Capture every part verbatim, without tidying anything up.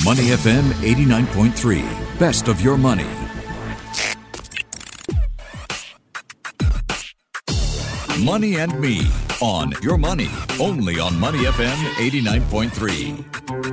Money F M eighty-nine point three. Best of your money. Money and Me on Your Money, only on Money F M eighty-nine point three.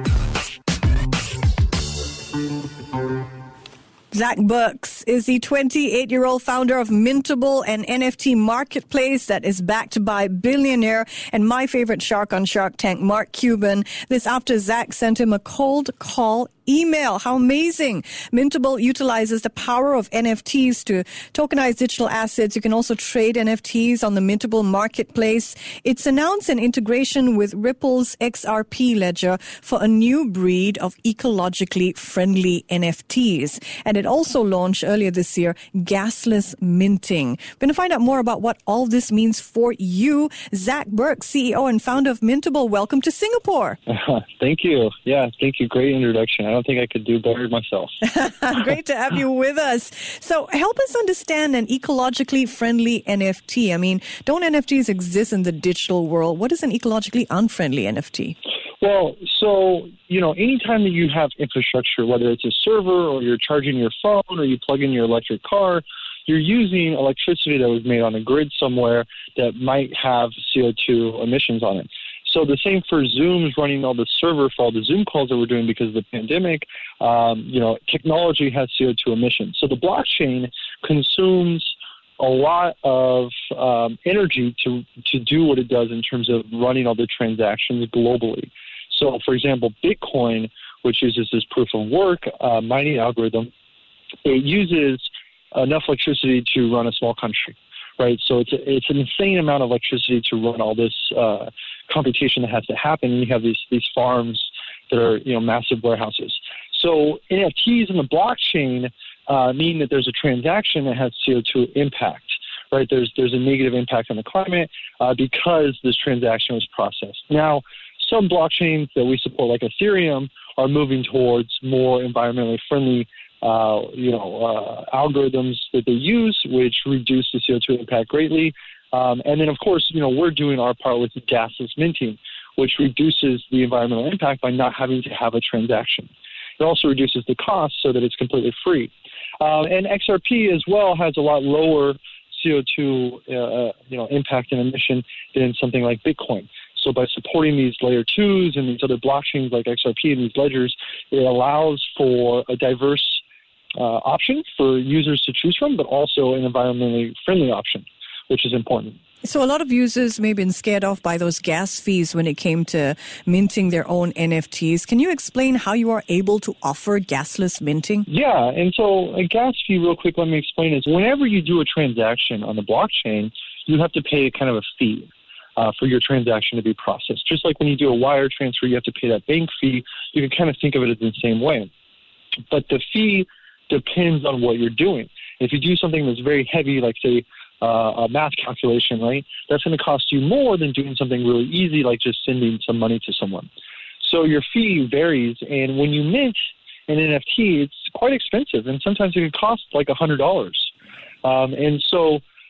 Zach Burks is the twenty-eight-year-old founder of Mintable, an N F T marketplace that is backed by billionaire and my favorite shark on Shark Tank, Mark Cuban. This after Zach sent him a cold call email. How amazing. Mintable utilizes the power of N F Ts to tokenize digital assets. You can also trade N F Ts on the Mintable marketplace. It's announced an integration with Ripple's X R P ledger for a new breed of ecologically friendly N F Ts. And it also launched earlier this year gasless minting. We're going to find out more about what all this means for you. Zach Burks, C E O and founder of Mintable, welcome to Singapore. Uh, thank you. Yeah, thank you. Great introduction. I don't think I could do better myself. Great to have you with us. So help us understand an ecologically friendly N F T. I mean, don't N F Ts exist in the digital world? What is an ecologically unfriendly N F T? Well, so, you know, anytime that you have infrastructure, whether it's a server or you're charging your phone or you plug in your electric car, you're using electricity that was made on a grid somewhere that might have C O two emissions on it. So the same for Zoom's running all the server for all the Zoom calls that we're doing because of the pandemic. Um, you know, technology has C O two emissions. So the blockchain consumes a lot of um, energy to to do what it does in terms of running all the transactions globally. So, for example, Bitcoin, which uses this proof of work uh, mining algorithm, it uses enough electricity to run a small country, right? So it's a, it's an insane amount of electricity to run all this uh, computation that has to happen. And you have these these farms that are, you know, massive warehouses. So N F Ts in the blockchain uh, mean that there's a transaction that has C O two impact, right? There's there's a negative impact on the climate uh, because this transaction was processed. Now, some blockchains that we support, like Ethereum, are moving towards more environmentally friendly uh, you know, uh, algorithms that they use, which reduce the C O two impact greatly. Um, and then, of course, you know, we're doing our part with the gasless minting, which reduces the environmental impact by not having to have a transaction. It also reduces the cost so that it's completely free. Uh, and X R P as well has a lot lower C O two uh, you know, impact and emission than something like Bitcoin. So by supporting these layer twos and these other blockchains like X R P and these ledgers, it allows for a diverse uh, option for users to choose from, but also an environmentally friendly option, which is important. So a lot of users may have been scared off by those gas fees when it came to minting their own N F Ts. Can you explain how you are able to offer gasless minting? Yeah, and so a gas fee, real quick, let me explain is whenever you do a transaction on the blockchain, you have to pay kind of a fee uh, for your transaction to be processed. Just like when you do a wire transfer, you have to pay that bank fee. You can kind of think of it as the same way. But the fee depends on what you're doing. If you do something that's very heavy, like, say, Uh, a math calculation, right, that's going to cost you more than doing something really easy like just sending some money to someone. So your fee varies, and when you mint an N F T, it's quite expensive, and sometimes it can cost like one hundred dollars. Um, and so,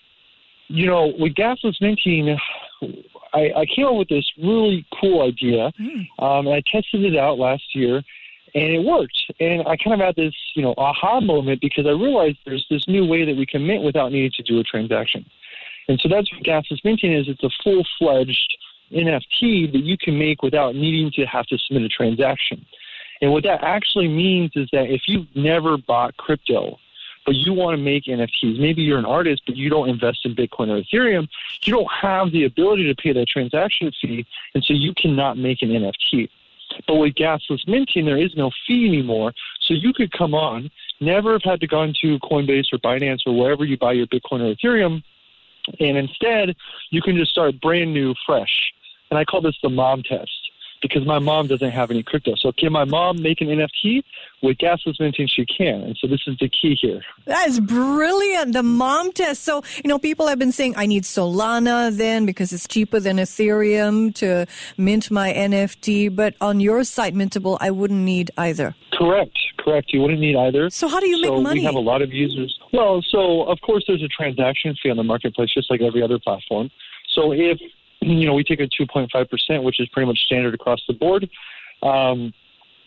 you know, with gasless minting, I, I came up with this really cool idea, mm. um, and I tested it out last year, and it worked. And I kind of had this, you know, aha moment because I realized there's this new way that we can mint without needing to do a transaction. And so that's what gasless minting is. It's a full-fledged N F T that you can make without needing to have to submit a transaction. And what that actually means is that if you've never bought crypto, but you want to make N F Ts, maybe you're an artist, but you don't invest in Bitcoin or Ethereum, you don't have the ability to pay that transaction fee, and so you cannot make an N F T. But with gasless minting, there is no fee anymore. So you could come on, never have had to go into Coinbase or Binance or wherever you buy your Bitcoin or Ethereum, and instead you can just start brand new, fresh. And I call this the mom test because my mom doesn't have any crypto. So can my mom make an N F T? With gasless minting, she can. And so this is the key here. That is brilliant, the mom test. So, you know, people have been saying, I need Solana then because it's cheaper than Ethereum to mint my N F T. But on your site, Mintable, I wouldn't need either. Correct, correct. You wouldn't need either. So how do you so make money? We have a lot of users. Well, so of course there's a transaction fee on the marketplace, just like every other platform. So if, you know, we take a two point five percent, which is pretty much standard across the board. Um,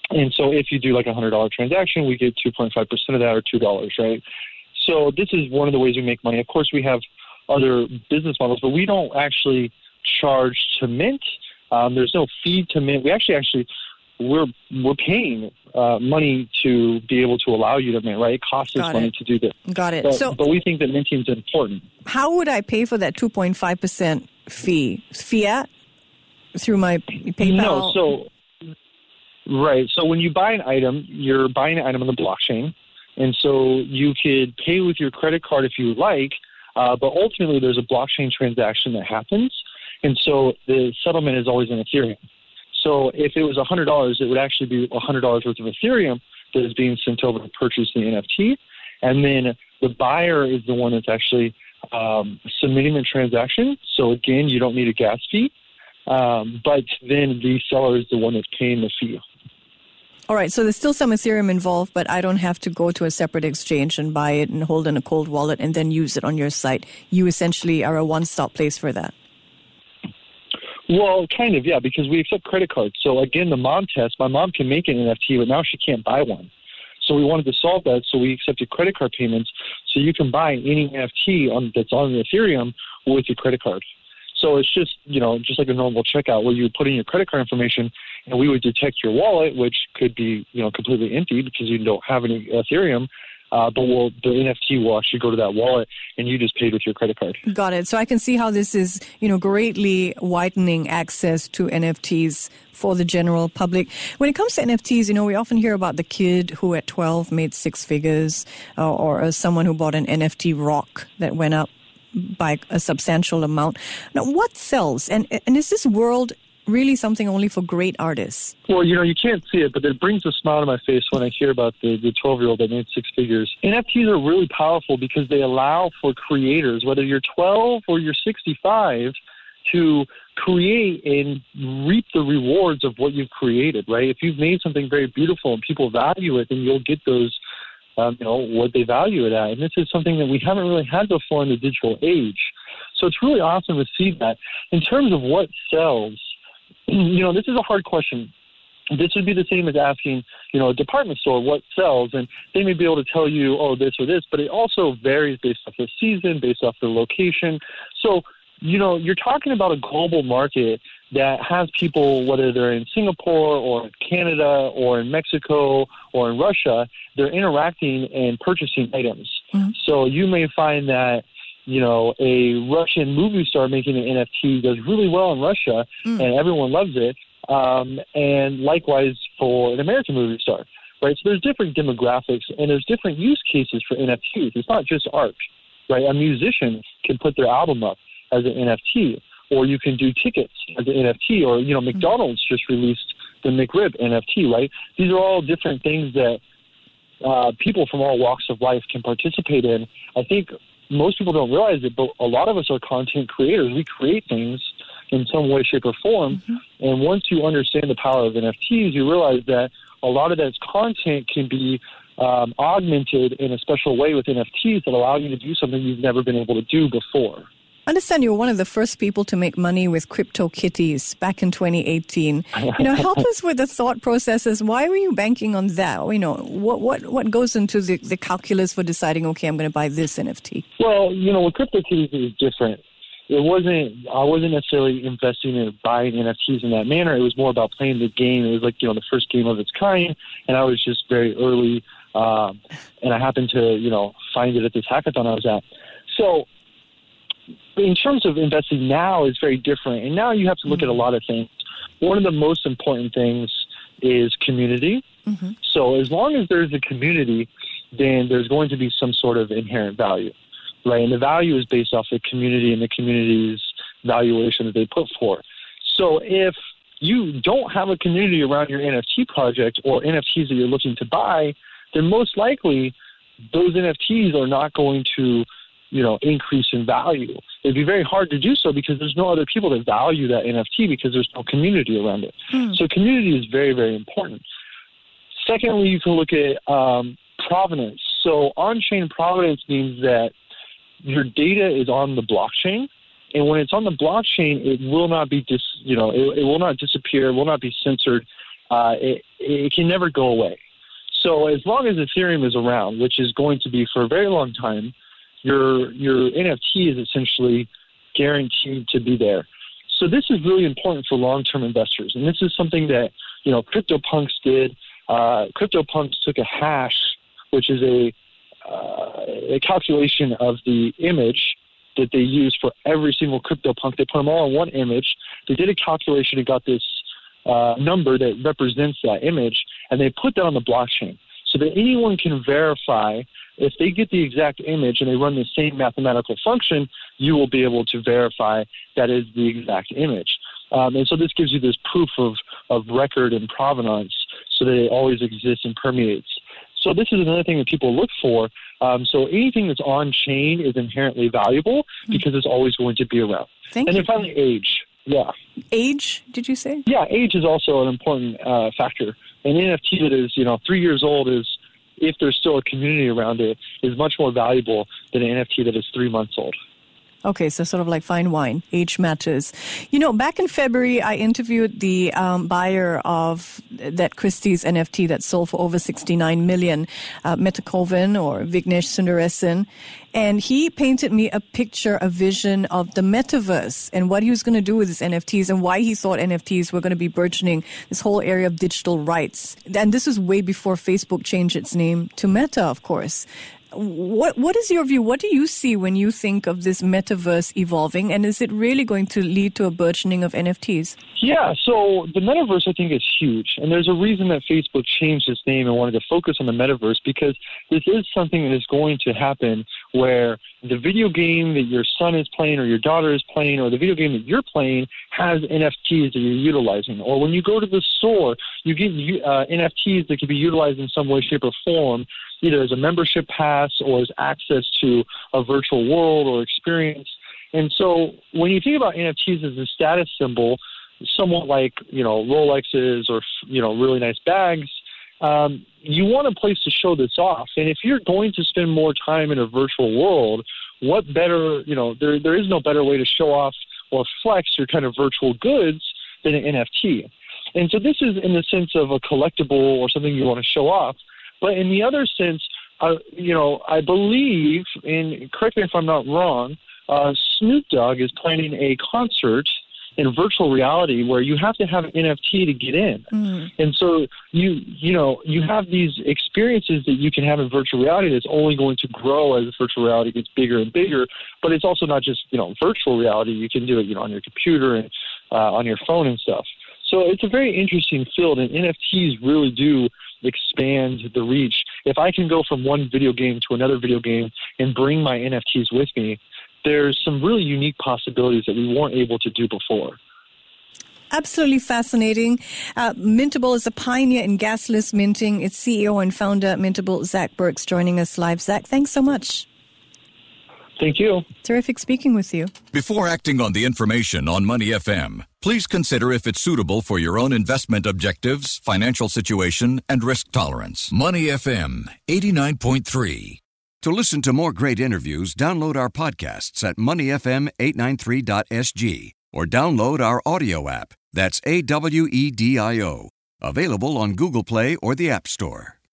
And so if you do like a one hundred dollars transaction, we get two point five percent of that, or two dollars, right? So this is one of the ways we make money. Of course, we have other business models, but we don't actually charge to mint. Um, there's no fee to mint. We actually, actually, we're we're paying uh, money to be able to allow you to mint, right? It costs us money to do this. Got it. But, so, but we think that minting is important. How would I pay for that two point five percent fee? Fiat? Through my PayPal? No, so, right. So when you buy an item, you're buying an item on the blockchain. And so you could pay with your credit card if you like, uh, but ultimately there's a blockchain transaction that happens. And so the settlement is always in Ethereum. So if it was one hundred dollars, it would actually be one hundred dollars worth of Ethereum that is being sent over to purchase the N F T. And then the buyer is the one that's actually um, submitting the transaction. So again, you don't need a gas fee. Um, but then the seller is the one that's paying the fee. All right, so there's still some Ethereum involved, but I don't have to go to a separate exchange and buy it and hold in a cold wallet and then use it on your site. You essentially are a one-stop place for that. Well, kind of, yeah, because we accept credit cards. So again, the mom test, my mom can make an N F T, but now she can't buy one. So we wanted to solve that, so we accepted credit card payments. So you can buy any N F T on, that's on Ethereum with your credit card. So it's just, you know, just like a normal checkout where you would put in your credit card information and we would detect your wallet, which could be, you know, completely empty because you don't have any Ethereum. Uh, but we'll, the N F T will actually go to that wallet and you just paid with your credit card. Got it. So I can see how this is, you know, greatly widening access to N F Ts for the general public. When it comes to N F Ts, you know, we often hear about the kid who at twelve made six figures uh, or uh, someone who bought an N F T rock that went up by a substantial amount. Now, what sells? And and is this world really something only for great artists? Well, you know, you can't see it, but it brings a smile to my face when I hear about the, the twelve-year-old that made six figures. N F Ts are really powerful because they allow for creators, whether you're twelve or you're sixty-five, to create and reap the rewards of what you've created, right? If you've made something very beautiful and people value it, then you'll get those Um, you know, what they value it at. And this is something that we haven't really had before in the digital age. So it's really awesome to see that. In terms of what sells, you know, this is a hard question. This would be the same as asking, you know, a department store what sells, and they may be able to tell you, oh, this or this, but it also varies based off the season, based off the location. So, you know, you're talking about a global market that has people, whether they're in Singapore or in Canada or in Mexico or in Russia, they're interacting and purchasing items. Mm-hmm. So you may find that, you know, a Russian movie star making an N F T does really well in Russia mm. and everyone loves it. Um, and likewise for an American movie star, right? So there's different demographics and there's different use cases for N F Ts. It's not just art, right? A musician can put their album up as an N F T, or you can do tickets as an N F T, or, you know, McDonald's just released the McRib N F T, right? These are all different things that uh, people from all walks of life can participate in. I think most people don't realize it, but a lot of us are content creators. We create things in some way, shape, or form. Mm-hmm. And once you understand the power of N F Ts, you realize that a lot of that content can be um, augmented in a special way with N F Ts that allow you to do something you've never been able to do before. I understand you were one of the first people to make money with CryptoKitties back in twenty eighteen. You know, help us with the thought processes. Why were you banking on that? You know, what what, what goes into the, the calculus for deciding, okay, I'm going to buy this N F T? Well, you know, with CryptoKitties it was different. It wasn't, I wasn't necessarily investing in buying N F Ts in that manner. It was more about playing the game. It was like, you know, the first game of its kind, and I was just very early, um, and I happened to, you know, find it at this hackathon I was at. So, in terms of investing now is very different. And now you have to look mm-hmm. at a lot of things. One of the most important things is community. Mm-hmm. So as long as there's a community, then there's going to be some sort of inherent value, right? And the value is based off the community and the community's valuation that they put forth. So if you don't have a community around your N F T project or N F Ts that you're looking to buy, then most likely those N F Ts are not going to, you know, increase in value. It'd be very hard to do so because there's no other people that value that N F T because there's no community around it. Mm. So community is very, very important. Secondly, you can look at um, provenance. So on-chain provenance means that your data is on the blockchain, and when it's on the blockchain, it will not be dis, you know, it, it will not disappear, it will not be censored. uh, it, it can never go away. So as long as Ethereum is around, which is going to be for a very long time, your your N F T is essentially guaranteed to be there. So this is really important for long-term investors, and this is something that you know CryptoPunks did. Uh, CryptoPunks took a hash, which is a uh, a calculation of the image that they use for every single CryptoPunk. They put them all in one image. They did a calculation and got this uh, number that represents that image, and they put that on the blockchain so that anyone can verify. If they get the exact image and they run the same mathematical function, you will be able to verify that is the exact image. Um, and so this gives you this proof of, of record and provenance so that it always exists and permeates. So this is another thing that people look for. Um, so anything that's on-chain is inherently valuable because it's always going to be around. Thank and you. then finally, age. Yeah. Age, did you say? Yeah, age is also an important uh, factor. An N F T that is, you know, three years old is, if there's still a community around it, is much more valuable than an N F T that is three months old. Okay, so sort of like fine wine, age matters. You know, back in February, I interviewed the um, buyer of that Christie's N F T that sold for over sixty-nine million, uh, Metakovan or Vignesh Sundaresan. And he painted me a picture, a vision of the metaverse and what he was going to do with his N F Ts and why he thought N F Ts were going to be burgeoning this whole area of digital rights. And this was way before Facebook changed its name to Meta, of course. What What is your view? What do you see when you think of this metaverse evolving? And is it really going to lead to a burgeoning of N F Ts? Yeah, so the metaverse, I think, is huge. And there's a reason that Facebook changed its name and wanted to focus on the metaverse, because this is something that is going to happen where the video game that your son is playing or your daughter is playing or the video game that you're playing has N F Ts that you're utilizing. Or when you go to the store, you get uh, N F Ts that can be utilized in some way, shape, or form, either as a membership pass or as access to a virtual world or experience. And so when you think about N F Ts as a status symbol, somewhat like, you know, Rolexes or, you know, really nice bags, um, you want a place to show this off. And if you're going to spend more time in a virtual world, what better, you know, there there is no better way to show off or flex your kind of virtual goods than an N F T. And so this is in the sense of a collectible or something you want to show off. But in the other sense, uh, you know, I believe, and correct me if I'm not wrong, uh, Snoop Dogg is planning a concert in virtual reality where you have to have an N F T to get in. Mm. And so you you know, you have these experiences that you can have in virtual reality that's only going to grow as virtual reality gets bigger and bigger. But it's also not just, you know, virtual reality. You can do it, you know, on your computer and uh, on your phone and stuff. So it's a very interesting field, and N F Ts really do expand the reach. If I can go from one video game to another video game and bring my N F Ts with me, there's some really unique possibilities that we weren't able to do before. Absolutely fascinating. Uh, Mintable is a pioneer in gasless minting. Its C E O and founder, Mintable, Zach Burks, joining us live. Zach, thanks so much. Thank you. Terrific speaking with you. Before acting on the information on Money F M, please consider if it's suitable for your own investment objectives, financial situation, and risk tolerance. Money F M eighty-nine point three. To listen to more great interviews, download our podcasts at money f m eight ninety-three dot s g or download our audio app. That's A W E D I O. Available on Google Play or the App Store.